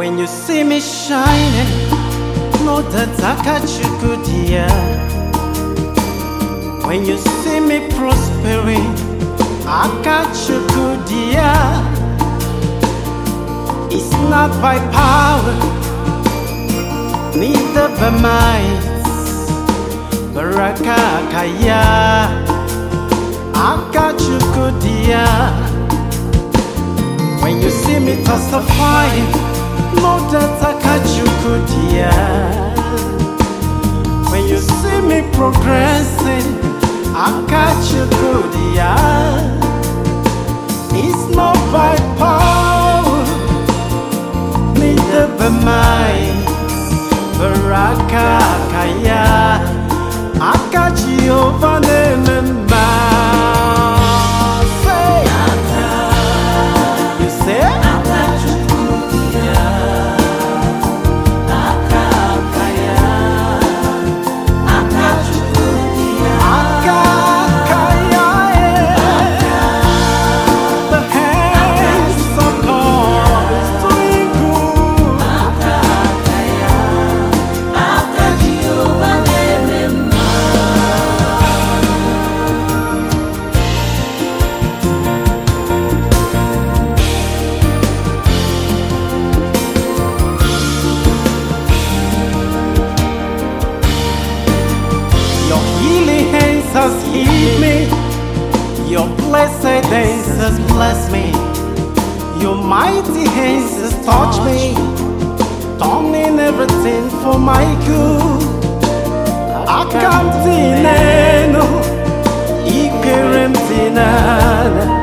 When you see me shining, know that I got you good, yeah. When you see me prospering, I got you good, yeah. It's not by power, neither by might, Barakakaya. I got you good, yeah. When you see me testifying, know that I got you good, yeah. When you see me progressing, I got you good, yeah. It's not by power, neither by might, Barakakaya. I got you over the has healed me, your blessed hands has blessed me, your mighty hands has touched me, turning everything for my good. I can't deny, no, I can't deny.